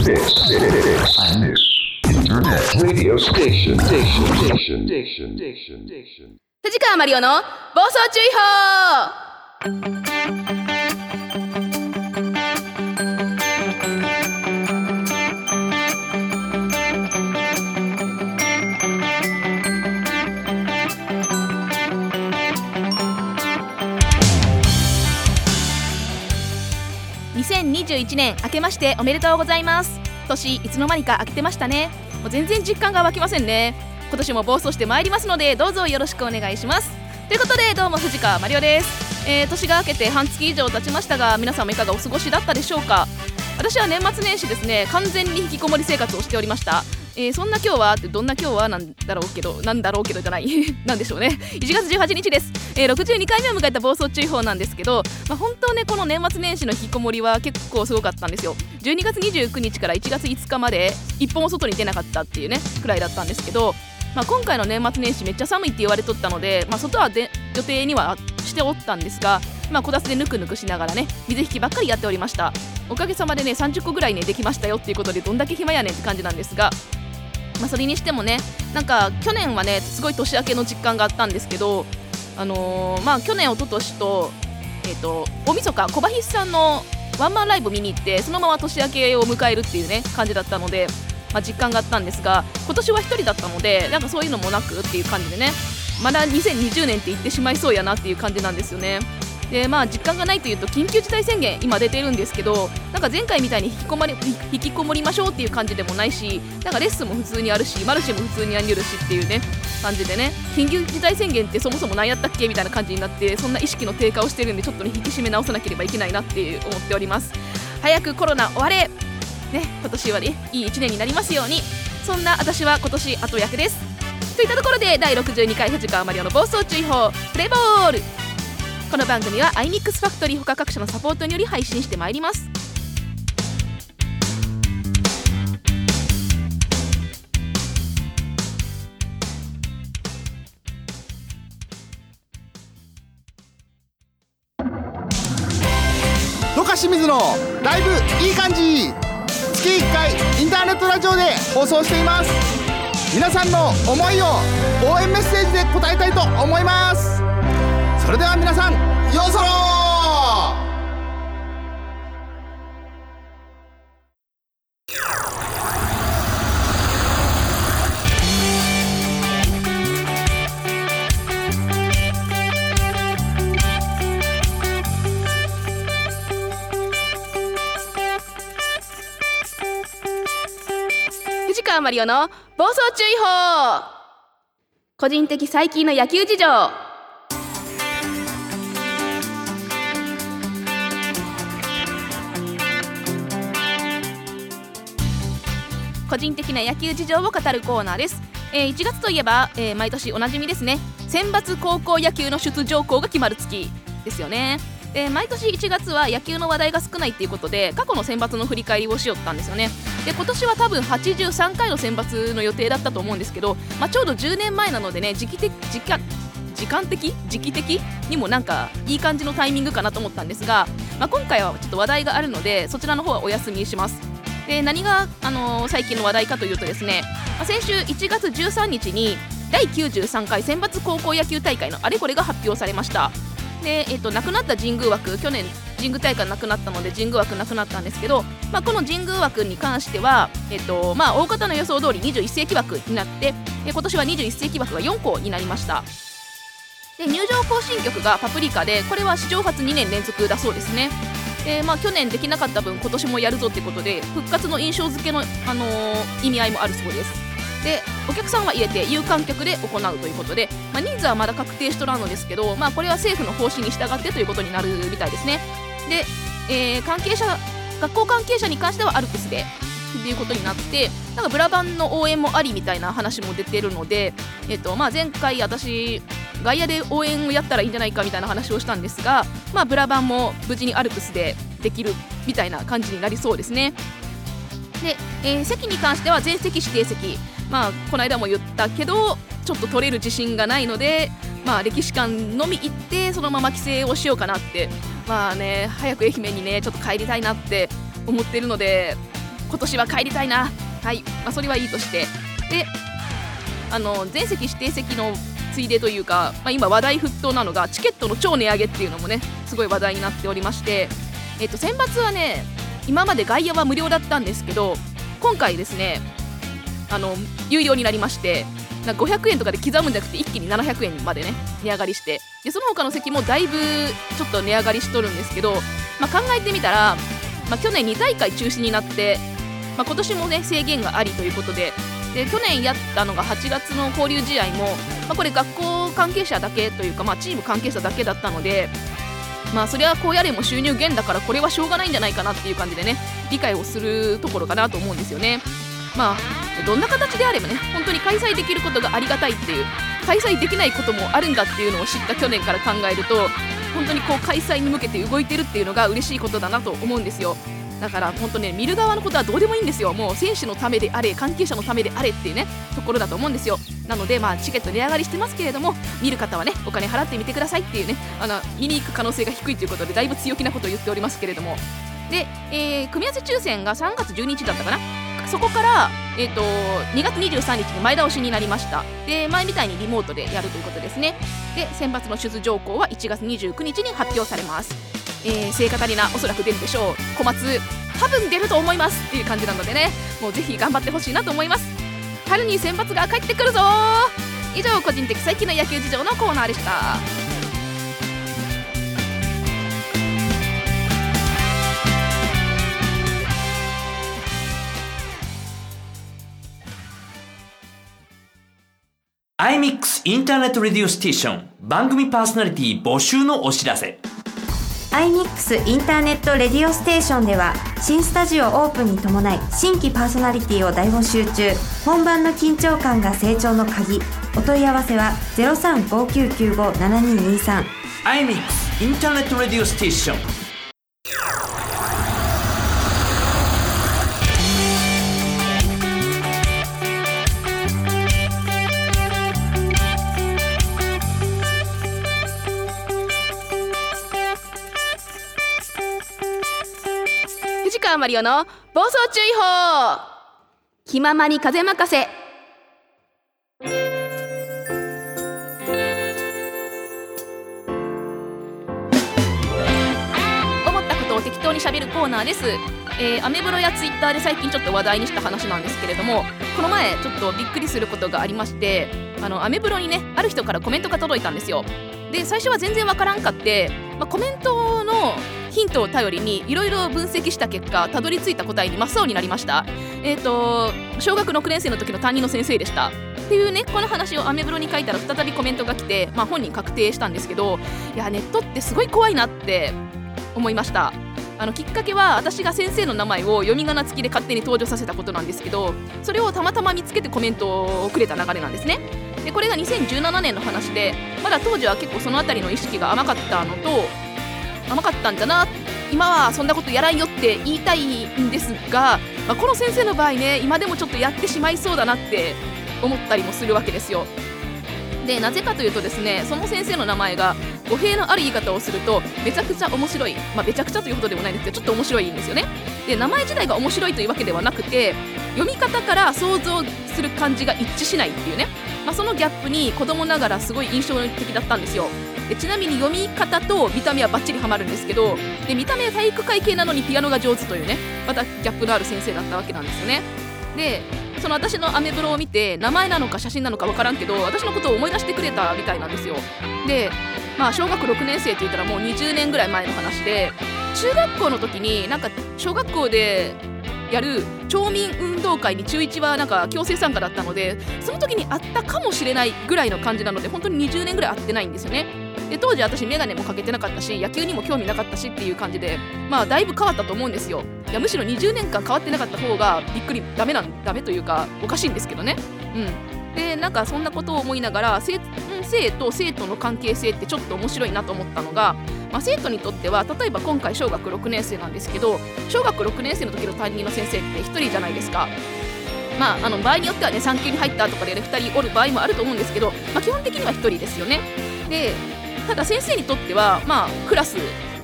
Internet radio station. 藤川マリオの暴走注意報。2021年明けましておめでとうございます。年いつの間にか明けてましたね。もう全然実感が湧きませんね。今年も暴走してまいりますので、どうぞよろしくお願いします。ということで、どうも藤川マリオです。年が明けて半月以上経ちましたが、皆さんもいかがお過ごしだったでしょうか。私は年末年始ですね、完全に引きこもり生活をしておりました。そんな今日はってどんな今日はなんだろうけどじゃないなんでしょうね。1月18日です。62回目を迎えた暴走注意報なんですけど、本当ね、この年末年始の引きこもりは結構すごかったんですよ。12月29日から1月5日まで一歩も外に出なかったっていうねくらいだったんですけど、今回の年末年始めっちゃ寒いって言われとったので、外は予定にはしておったんですが、こたつでぬくぬくしながらね水引きばっかりやっておりました。おかげさまでね30個ぐらいねできましたよっていうことで、どんだけ暇やねんって感じなんですが、それにしてもね、なんか去年はねすごい年明けの実感があったんですけど、去年一昨年と大晦日小林さんのワンマンライブ見に行って、そのまま年明けを迎えるっていうね感じだったので、実感があったんですが、今年は一人だったので、なんかそういうのもなくっていう感じでね、まだ2020年って言ってしまいそうやなっていう感じなんですよね。で実感がないというと、緊急事態宣言今出てるんですけど、なんか前回みたいに引きこもりましょうっていう感じでもないし、なんかレッスンも普通にあるし、マルシェも普通にありるしっていうね感じでね、緊急事態宣言ってそもそも何やったっけみたいな感じになって、そんな意識の低下をしてるんで、ちょっとね引き締め直さなければいけないなって思っております。早くコロナ終われね、今年はねいい1年になりますように。そんな私は今年後役です。といったところで、第62回藤川マリオの暴走注意報プレイボール。この番組は iMix ファクトリー他各社のサポートにより配信してまいります。 ロカ清水のライブいい感じ、月1回インターネットラジオで放送しています。皆さんの思いを応援メッセージで答えたいと思います。それでは皆さん、ようそろ藤川マリオの暴走注意報。個人的最近の野球事情。個人的な野球事情を語るコーナーです。1月といえば、毎年おなじみですね、選抜高校野球の出場校が決まる月ですよね。で毎年1月は野球の話題が少ないっていうことで、過去の選抜の振り返りをしよったんですよね。で今年は多分83回の選抜の予定だったと思うんですけど、ちょうど10年前なのでね、時期的にもなんかいい感じのタイミングかなと思ったんですが、今回はちょっと話題があるので、そちらの方はお休みします。で何が、最近の話題かというとですね、先週1月13日に第93回選抜高校野球大会のあれこれが発表されました。で、なくなった神宮枠、去年神宮大会なくなったので神宮枠なくなったんですけど、この神宮枠に関しては、大方の予想通り21世紀枠になって、今年は21世紀枠が4校になりました。で入場行進曲がパプリカで、これは史上初2年連続だそうですね。で去年できなかった分今年もやるぞってことで、復活の印象付けの、意味合いもあるそうです。でお客さんは入れて有観客で行うということで、人数はまだ確定しとらんのですけど、これは政府の方針に従ってということになるみたいですね。で、学校関係者に関してはアルプスでということになって、なんかブラバンの応援もありみたいな話も出てるので、前回私外野で応援をやったらいいんじゃないかみたいな話をしたんですが、ブラバンも無事にアルプスでできるみたいな感じになりそうですね。で、席に関しては全席指定席、この間も言ったけどちょっと取れる自信がないので、歴史館のみ行ってそのまま帰省をしようかなって、早く愛媛にねちょっと帰りたいなって思ってるので、 今年は帰りたいな。はい、それはいいとして、で全席指定席のついでというか、今話題沸騰なのがチケットの超値上げっていうのもねすごい話題になっておりまして、選抜はね今まで外野は無料だったんですけど、今回ですね有料になりまして、500円とかで刻むんじゃなくて一気に700円までね値上がりして、でその他の席もだいぶちょっと値上がりしとるんですけど、考えてみたら、去年2大会中止になって、今年もね制限がありということで、去年やったのが8月の交流試合も、これ学校関係者だけというか、チーム関係者だけだったので、それはこうやれも収入減だからこれはしょうがないんじゃないかなっていう感じでね理解をするところかなと思うんですよね。どんな形であればね本当に開催できることがありがたいっていう、開催できないこともあるんだっていうのを知った去年から考えると、本当にこう開催に向けて動いてるっていうのが嬉しいことだなと思うんですよ。だから本当ね見る側のことはどうでもいいんですよ。もう選手のためであれ関係者のためであれっていうねところだと思うんですよ。なのでチケット値上がりしてますけれども、見る方はねお金払ってみてくださいっていうね、見に行く可能性が低いということでだいぶ強気なことを言っておりますけれども、で、組み合わせ抽選が3月12日だったかな。そこから、2月23日に前倒しになりました。で前みたいにリモートでやるということですね。で選抜の出場校は1月29日に発表されます。聖カタリナおそらく出るでしょう。小松多分出ると思いますっていう感じなのでね、もうぜひ頑張ってほしいなと思います。春に選抜が帰ってくるぞ。以上個人的最近の野球事情のコーナーでした。 iMix インターネットレディオステーション番組パーソナリティ募集のお知らせ。 iMix インターネットレディオステーションでは新スタジオオープンに伴い新規パーソナリティを大募集中。本番の緊張感が成長の鍵。お問い合わせは 0359957223。 iMix インターネットレディオステーション。 藤川マリオの暴走注意報。気ままに風任せ。思ったことを適当に喋るコーナーです。アメブロやツイッターで最近ちょっと話題にした話なんですけれども、この前ちょっとびっくりすることがありまして、アメブロにねある人からコメントが届いたんですよ。で最初は全然わからんかって、コメントのヒントを頼りにいろいろ分析した結果たどり着いた答えに真っ青になりました。小学6年生の時の担任の先生でしたっていうね、この話をアメブロに書いたら再びコメントが来て、本人確定したんですけど、いやネットってすごい怖いなって思いました。きっかけは私が先生の名前を読み仮名付きで勝手に登場させたことなんですけど、それをたまたま見つけてコメントをくれた流れなんですね。でこれが2017年の話で、まだ当時は結構そのあたりの意識が甘かったのと、甘かったんだな、今はそんなことやらんよって言いたいんですが、この先生の場合ね今でもちょっとやってしまいそうだなって思ったりもするわけですよ。でなぜかというとですね、その先生の名前が語弊のある言い方をするとめちゃくちゃ面白い、めちゃくちゃということでもないんですけどちょっと面白いんですよね。で名前自体が面白いというわけではなくて、読み方から想像する感じが一致しないっていうね、そのギャップに子供ながらすごい印象的だったんですよ。でちなみに読み方と見た目はバッチリハマるんですけど、で見た目は体育会系なのにピアノが上手というね、またギャップのある先生だったわけなんですよね。でその私のアメブロを見て名前なのか写真なのか分からんけど私のことを思い出してくれたみたいなんですよ。で小学6年生って言ったらもう20年ぐらい前の話で、中学校の時に小学校でやる町民運動会に中1は強制参加だったので、その時に会ったかもしれないぐらいの感じなので、本当に20年ぐらい会ってないんですよね。で当時私メガネもかけてなかったし野球にも興味なかったしっていう感じで、だいぶ変わったと思うんですよ。いやむしろ20年間変わってなかった方がびっくりダメというかおかしいんですけどね。でそんなことを思いながら生と生徒の関係性ってちょっと面白いなと思ったのが、生徒にとっては例えば今回小学6年生なんですけど、小学6年生の時の担任の先生って1人じゃないですか。場合によってはね3級に入ったとかで、2人おる場合もあると思うんですけど、基本的には1人ですよね。でただ先生にとってはクラス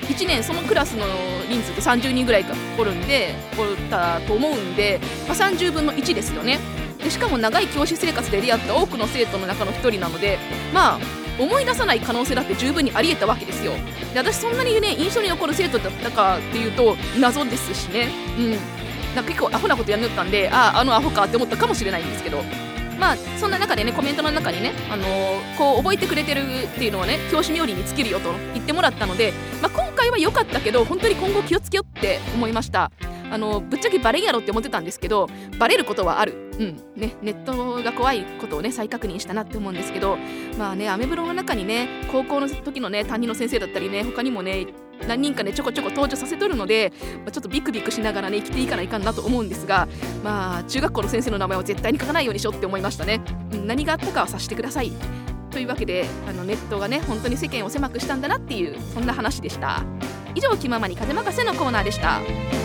1年そのクラスの人数って30人ぐらいおったと思うんで、30分の1ですよね。でしかも長い教師生活で出会った多くの生徒の中の一人なので、思い出さない可能性だって十分にあり得たわけですよ。で私そんなにね印象に残る生徒だったかっていうと謎ですしね。なんか結構アホなことやんぬったんで、あのアホかって思ったかもしれないんですけど、そんな中でねコメントの中にね、こう覚えてくれてるっていうのをね教師冥利に尽きるよと言ってもらったので、今回は良かったけど本当に今後気をつけようって思いました。ぶっちゃけバレんやろって思ってたんですけど、バレることはある、ネットが怖いことをね再確認したなって思うんですけど、アメブロの中にね高校の時のね担任の先生だったりね他にもね何人かねちょこちょこ登場させとるので、ちょっとビクビクしながらね生きていかないかんなと思うんですが、中学校の先生の名前は絶対に書かないようにしようって思いましたね。何があったかは察してくださいというわけで、ネットがね本当に世間を狭くしたんだなっていうそんな話でした。以上気ままに風任せのコーナーでした。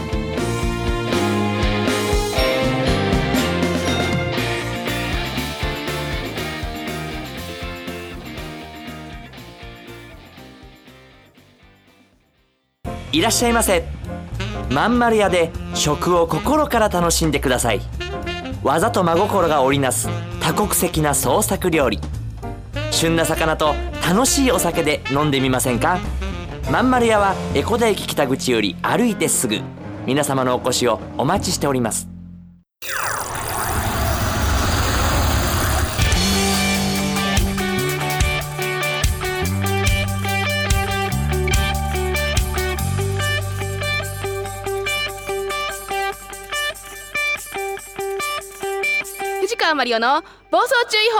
いらっしゃいませ。まんまる屋で食を心から楽しんでください。技と真心が織りなす多国籍な創作料理。旬な魚と楽しいお酒で飲んでみませんか。まんまる屋は江古田駅北口より歩いてすぐ。皆様のお越しをお待ちしております。 藤川マリオの暴走注意報。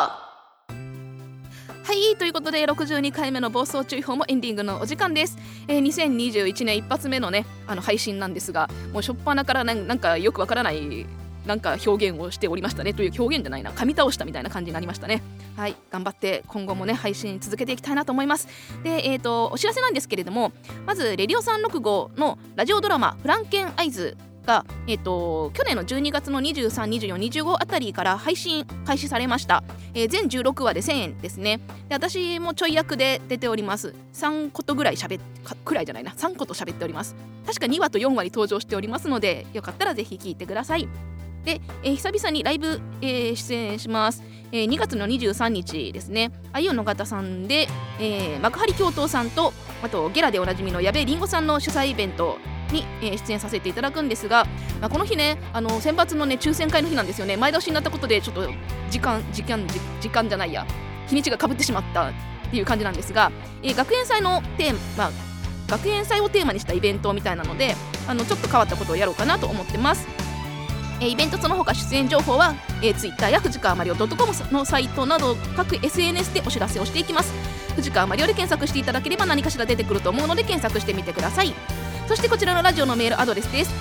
はいということで62回目の暴走注意報もエンディングのお時間です。2021年一発目のね配信なんですが、もう初っ端からなんかよくわからないなんか表現をしておりましたね。という表現じゃないな、噛み倒したみたいな感じになりましたね。はい、頑張って今後もね配信続けていきたいなと思います。で、お知らせなんですけれども、まずレディオ365のラジオドラマフランケンアイズが、去年の12月の23、24、25あたりから配信開始されました。全16話で1000円ですね。で私もちょい役で出ております。3ことぐらい3こと喋っております。確か2話と4話に登場しておりますので、よかったらぜひ聞いてください。で、久々にライブ、出演します。2月の23日ですね、あゆのがたさんで、幕張京都さんとあとゲラでおなじみの矢部りんごさんの主催イベントに、出演させていただくんですが、この日ね選抜のね抽選会の日なんですよね。前倒しになったことでちょっと時間じゃないや日にちが被ってしまったっていう感じなんですが、学園祭の学園祭をテーマにしたイベントみたいなのでちょっと変わったことをやろうかなと思ってます。イベントその他出演情報は、Twitter や藤川マリオ .com のサイトなど各 SNS でお知らせをしていきます。藤川マリオで検索していただければ何かしら出てくると思うので検索してみてください。そしてこちらのラジオのメールアドレスです。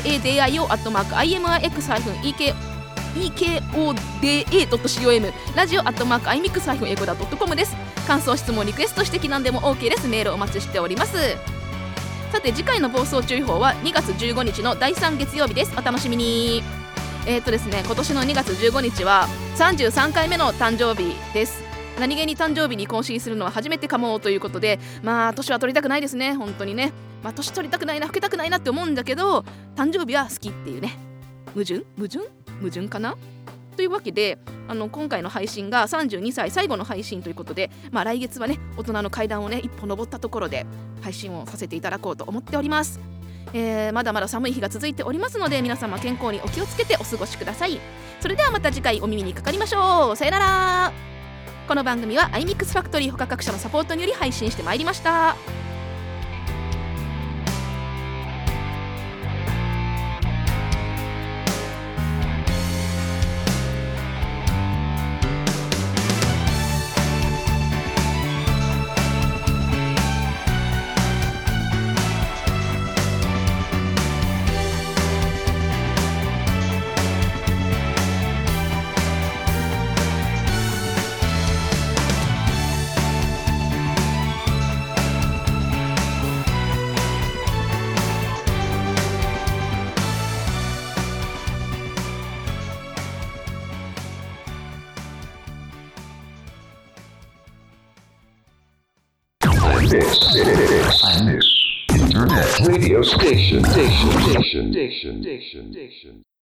radio@imix-ekoda.com ラジオ@imix-ekoda.com です。感想質問リクエスト指摘なんでも OK です。メールお待ちしております。さて次回の暴走注意報は2月15日の第3月曜日です。お楽しみに。ですね、今年の2月15日は33回目の誕生日です。何気に誕生日に更新するのは初めてかもということで、年は取りたくないですね。本当にね、年取りたくないな、老けたくないなって思うんだけど、誕生日は好きっていうね、矛盾かなというわけで、今回の配信が32歳最後の配信ということで、来月はね大人の階段をね一歩登ったところで配信をさせていただこうと思っております。まだまだ寒い日が続いておりますので、皆様健康にお気をつけてお過ごしください。それではまた次回お耳にかかりましょう。さよなら。この番組は iMix ファクトリー他各社のサポートにより配信してまいりました。 Internet radio station.